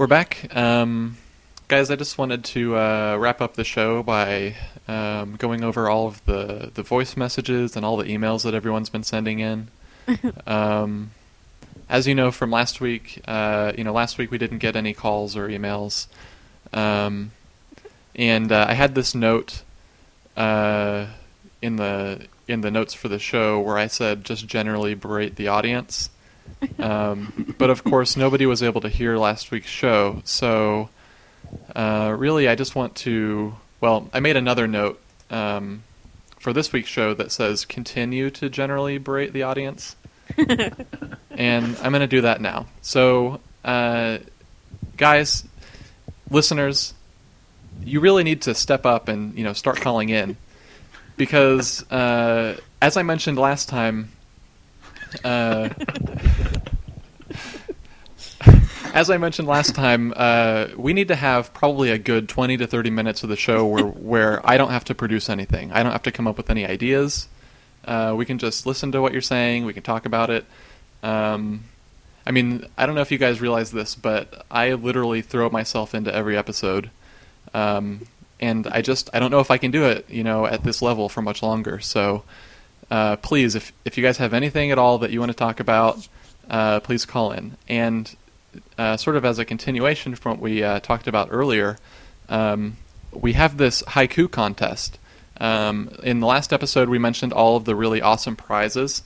We're back. Guys, I just wanted to wrap up the show by going over all of the voice messages and all the emails that everyone's been sending in. As you know from last week, last week we didn't get any calls or emails. And I had this note in the notes for the show where I said just generally berate the audience. But of course nobody was able to hear last week's show, so really I just want to, I made another note for this week's show that says continue to generally berate the audience. And I'm going to do that now. So guys, listeners, you really need to step up and start calling in, because as I mentioned last time, we need to have probably a good 20 to 30 minutes of the show where I don't have to produce anything. I don't have to come up with any ideas. We can just listen to what you're saying. We can talk about it. I don't know if you guys realize this, but I literally throw myself into every episode. And I don't know if I can do it, at this level for much longer. So please, if you guys have anything at all that you want to talk about, please call in. And sort of as a continuation from what we talked about earlier, we have this haiku contest. In the last episode, we mentioned all of the really awesome prizes.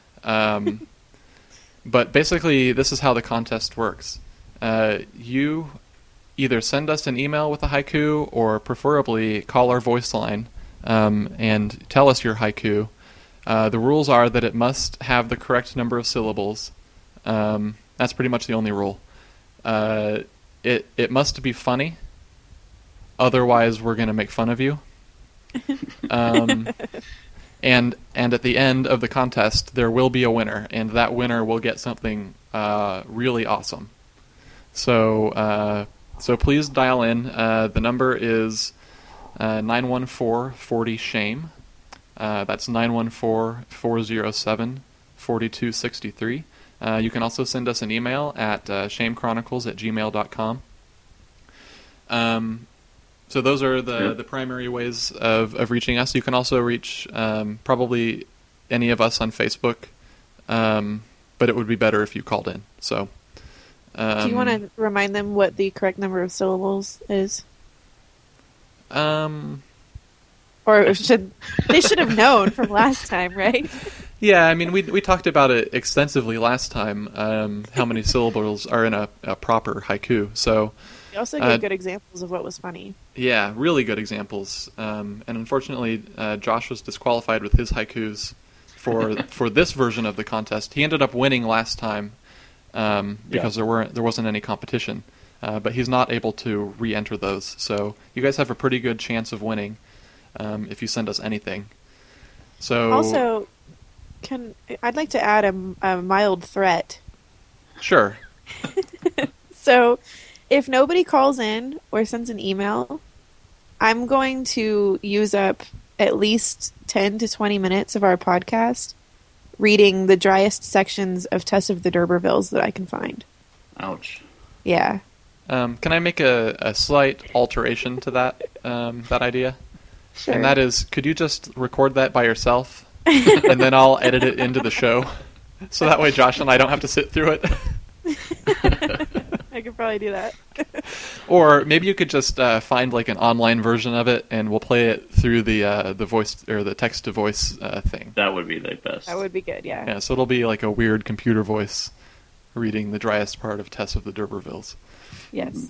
But basically, this is how the contest works. You either send us an email with a haiku, or preferably call our voice line and tell us your haiku. The rules are that it must have the correct number of syllables. That's pretty much the only rule. It must be funny. Otherwise, we're going to make fun of you. And at the end of the contest, there will be a winner, and that winner will get something really awesome. So please dial in. The number is 914-40-SHAME. That's 914-407-4263. You can also send us an email at shamechronicles@gmail.com. So those are the primary ways of reaching us. You can also reach probably any of us on Facebook, but it would be better if you called in. So, do you want to remind them what the correct number of syllables is? Or they should have known from last time, right? Yeah, we talked about it extensively last time, how many syllables are in a proper haiku. So you also gave good examples of what was funny. Yeah, really good examples. And unfortunately, Josh was disqualified with his haikus for this version of the contest. He ended up winning last time because there wasn't any competition. But he's not able to re-enter those. So you guys have a pretty good chance of winning if you send us anything. So also, I'd like to add a mild threat. Sure. So, if nobody calls in or sends an email, I'm going to use up at least 10 to 20 minutes of our podcast reading the driest sections of Tess of the D'Urbervilles that I can find. Ouch. Yeah. Can I make a slight alteration to that idea? Sure. And that is, could you just record that by yourself? And then I'll edit it into the show. So that way Josh and I don't have to sit through it. I could probably do that. Or maybe you could just find like an online version of it, and we'll play it through the voice or the text to voice thing. That would be the best. That would be good, yeah. Yeah, so it'll be like a weird computer voice reading the driest part of Tess of the D'Urbervilles. Yes.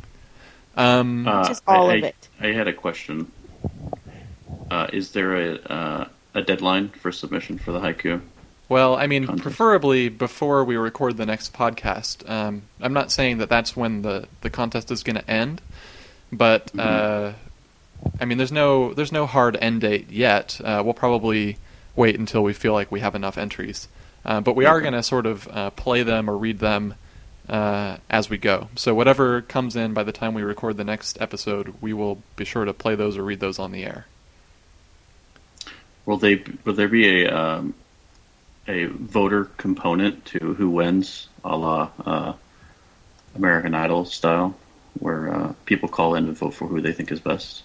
Just all of it. I had a question. Is there a deadline for submission for the haiku? Well, contest? Preferably before we record the next podcast. I'm not saying that that's when the contest is going to end, but there's no hard end date yet. We'll probably wait until we feel like we have enough entries, but we are going to sort of play them or read them as we go. So whatever comes in by the time we record the next episode, we will be sure to play those or read those on the air. Will there be a voter component to who wins, a la American Idol style, where people call in and vote for who they think is best?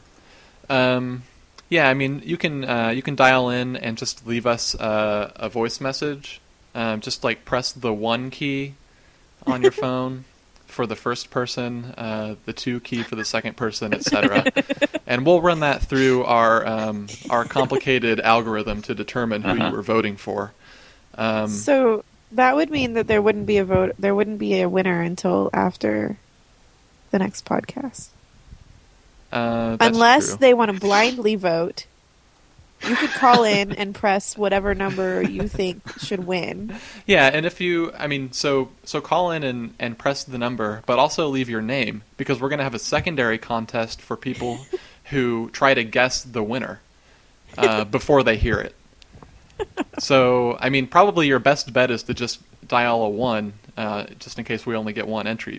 Yeah, I mean, you can dial in and just leave us a voice message. Just like press the 1 key on your phone for the first person, the 2 key for the second person, etc. And we'll run that through our complicated algorithm to determine who you were voting for. So that would mean that there wouldn't be a vote. There wouldn't be a winner until after the next podcast. That's Unless true. they want to blindly vote, you could call in and press whatever number you think should win. Yeah, and if you, I mean, so call in and press the number, but also leave your name, because we're going to have a secondary contest for people who try to guess the winner before they hear it. So, I mean, probably your best bet is to just dial a 1, just in case we only get 1 entry.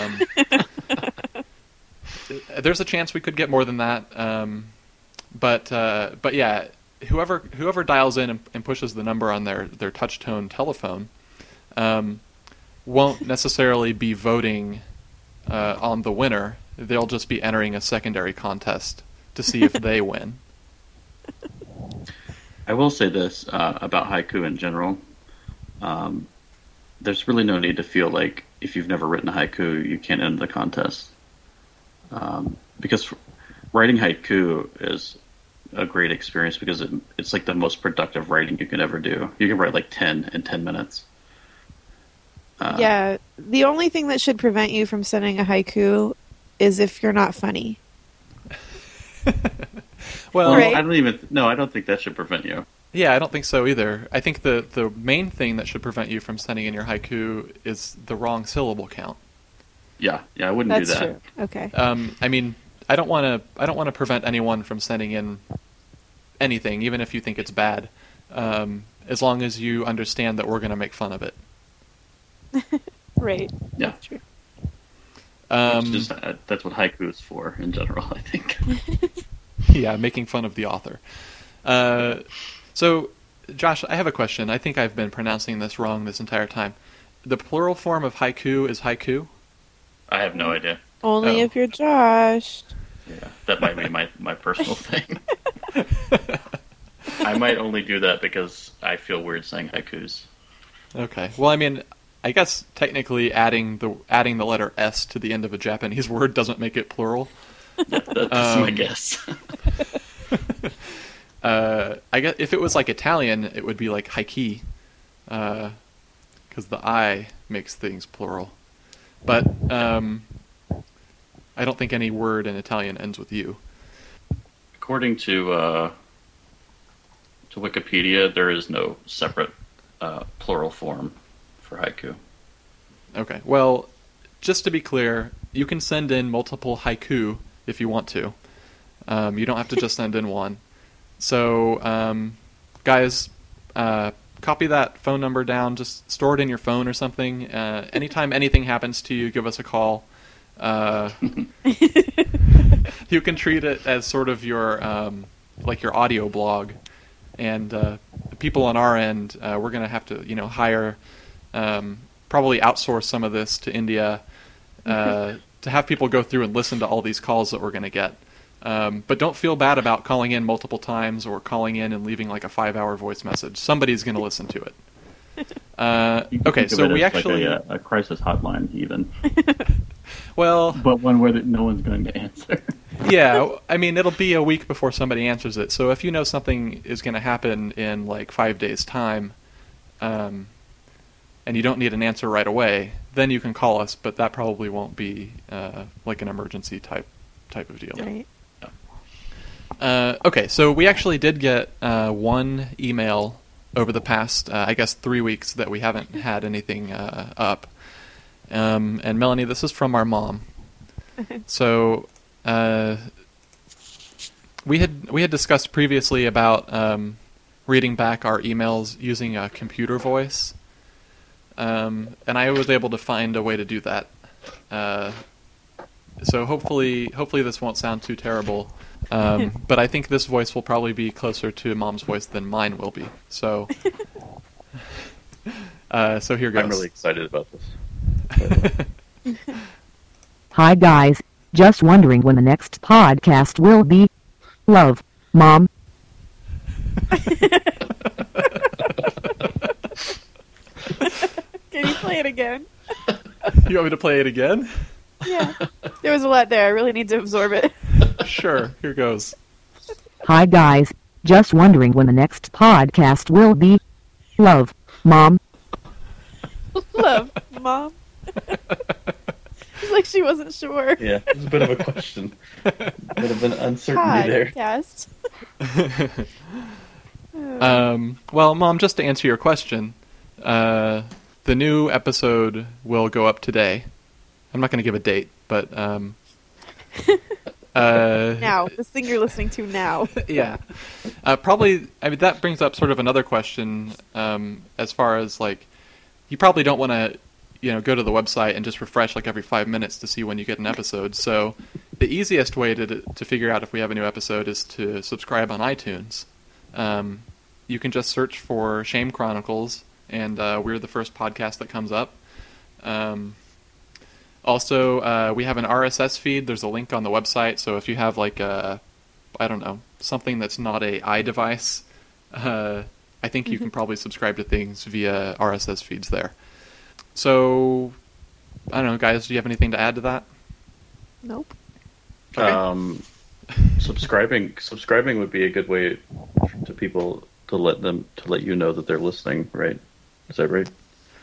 There's a chance we could get more than that, but yeah, whoever dials in and pushes the number on their touch-tone telephone won't necessarily be voting on the winner. They'll just be entering a secondary contest to see if they win. I will say this about haiku in general. There's really no need to feel like if you've never written a haiku, you can't enter the contest. Because writing haiku is a great experience because it's like the most productive writing you can ever do. You can write like 10 in 10 minutes. Yeah, the only thing that should prevent you from sending a haiku is if you're not funny. Well, Right. I don't think that should prevent you. yeah, I don't think so either. I think the main thing that should prevent you from sending in your haiku is the wrong syllable count. Yeah, I wouldn't That's do that. true. Okay. I mean, I don't want to prevent anyone from sending in anything, even if you think it's bad, as long as you understand that we're going to make fun of it. Right. Yeah. That's true. That's what haiku is for in general, I think. Yeah, making fun of the author. So, Josh, I have a question. I think I've been pronouncing this wrong this entire time. The plural form of haiku is haiku? I have no idea. Only Oh. if you're Josh. Yeah, that might be my personal thing. I might only do that because I feel weird saying haikus. Okay. Well, I mean, I guess technically adding the letter S to the end of a Japanese word doesn't make it plural. Yeah, that's my guess. I guess if it was like Italian, it would be like haiki, because the I makes things plural. But I don't think any word in Italian ends with U. According to Wikipedia, there is no separate plural form for haiku. Okay. Well, just to be clear, you can send in multiple haiku if you want to. You don't have to just send in one. So, guys, copy that phone number down. Just store it in your phone or something. Anytime anything happens to you, give us a call. You can treat it as sort of your like your audio blog, and the people on our end, we're going to have to hire, probably outsource some of this to India to have people go through and listen to all these calls that we're going to get. But don't feel bad about calling in multiple times or calling in and leaving like a 5-hour voice message. Somebody's going to listen to it. Okay, so we actually like a crisis hotline even, well, but one where no one's going to answer. yeah, I mean it'll be a week before somebody answers it. So if you know something is going to happen in like 5 days' time, and you don't need an answer right away, then you can call us. But that probably won't be like an emergency type of deal. Right. Okay, so we actually did get one email over the past, I guess, 3 weeks that we haven't had anything up. And Melanie, this is from our mom. So we had discussed previously about reading back our emails using a computer voice, and I was able to find a way to do that. So hopefully this won't sound too terrible. But I think this voice will probably be closer to Mom's voice than mine will be. So, so here goes. I'm really excited about this. Hi guys, just wondering when the next podcast will be. Love, Mom. Can you play it again? You want me to play it again? Yeah. There was a lot there. I really need to absorb it. Sure, here goes. Hi guys, just wondering when the next podcast will be. Love, Mom. Love, Mom. It's like she wasn't sure. Yeah, there's a bit of a question. A bit of an uncertainty there. Cast. Well, Mom, just to answer your question, the new episode will go up today. I'm not going to give a date, but Now, this thing you're listening to now. yeah, probably. I mean, that brings up sort of another question as far as like, you probably don't want to, go to the website and just refresh like every 5 minutes to see when you get an episode. So the easiest way to figure out if we have a new episode is to subscribe on iTunes. You can just search for Shame Chronicles, and we're the first podcast that comes up. Also, we have an RSS feed. There's a link on the website, so if you have like something that's not a iDevice, I think you can probably subscribe to things via RSS feeds there. So, I don't know, guys, do you have anything to add to that? Nope. Okay. Subscribing would be a good way to people to let you know that they're listening, right? Is that right?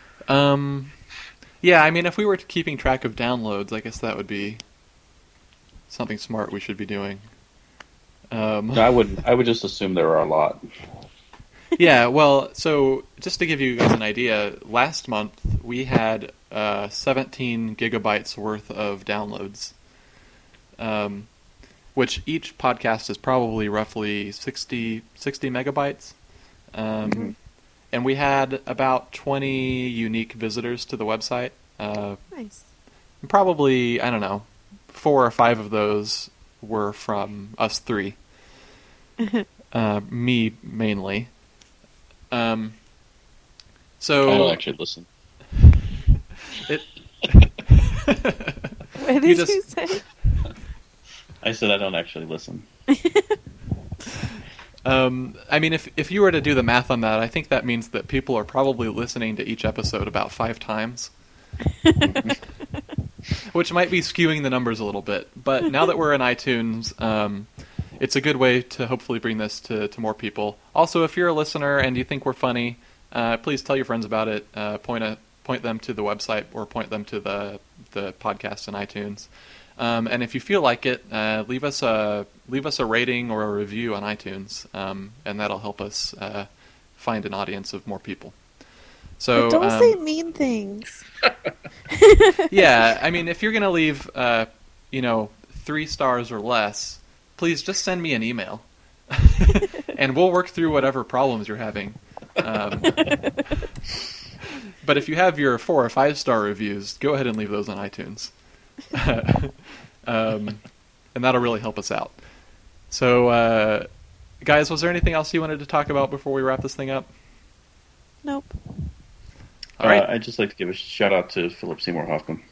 Yeah, I mean, if we were keeping track of downloads, I guess that would be something smart we should be doing. I would just assume there are a lot. Yeah, well, so just to give you guys an idea, last month we had 17 gigabytes worth of downloads, which each podcast is probably roughly 60 megabytes. And we had about 20 unique visitors to the website. Nice. Probably, I don't know, 4 or 5 of those were from us three. Me, mainly. So I don't actually listen. What did you say? I said I don't actually listen. I mean, if you were to do the math on that, I think that means that people are probably listening to each episode about 5 times. Which might be skewing the numbers a little bit. But now that we're in iTunes, it's a good way to hopefully bring this to more people. Also, if you're a listener and you think we're funny, please tell your friends about it. Point them to the website or point them to the podcast in iTunes. And if you feel like it, leave us a rating or a review on iTunes, and that'll help us find an audience of more people. So but don't say mean things. Yeah, I mean, if you're gonna leave, 3 stars or less, please just send me an email, and we'll work through whatever problems you're having. But if you have your 4 or 5 star reviews, go ahead and leave those on iTunes. And that'll really help us out. So, guys, was there anything else you wanted to talk about before we wrap this thing up? Nope. All right. I'd just like to give a shout out to Philip Seymour Hoffman.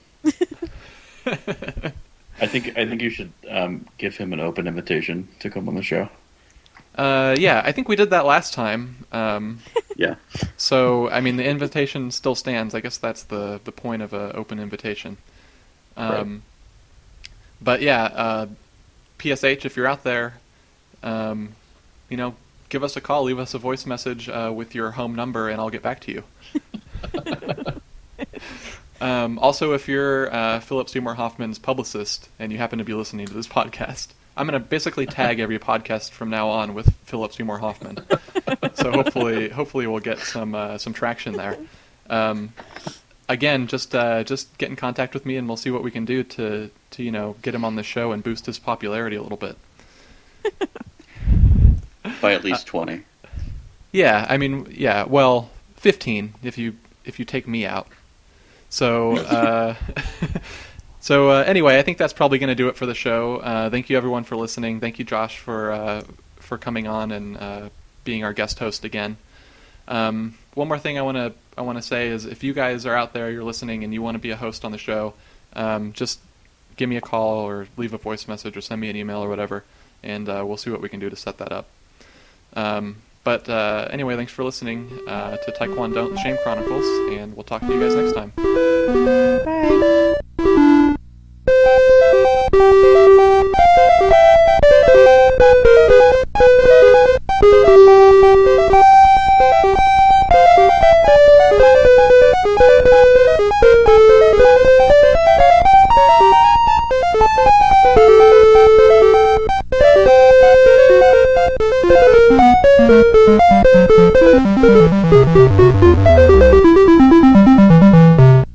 I think you should give him an open invitation to come on the show. Yeah, I think we did that last time. Yeah. So, I mean, the invitation still stands. I guess that's the point of an open invitation. Right. But yeah, PSH, if you're out there, give us a call, leave us a voice message with your home number, and I'll get back to you. Also, if you're Philip Seymour Hoffman's publicist and you happen to be listening to this podcast, I'm going to basically tag every podcast from now on with Philip Seymour Hoffman. So hopefully we'll get some traction there. Again, just get in contact with me and we'll see what we can do to get him on the show and boost his popularity a little bit. By at least 20. Yeah, I mean, yeah, well, 15 if you take me out. So anyway, I think that's probably going to do it for the show. Thank you everyone for listening. Thank you, Josh, for coming on and being our guest host again. One more thing I want to say is if you guys are out there, you're listening, and you want to be a host on the show, just give me a call or leave a voice message or send me an email or whatever, and we'll see what we can do to set that up. But anyway, thanks for listening to Taekwondo Don't Shame Chronicles, and we'll talk to you guys next time. Bye.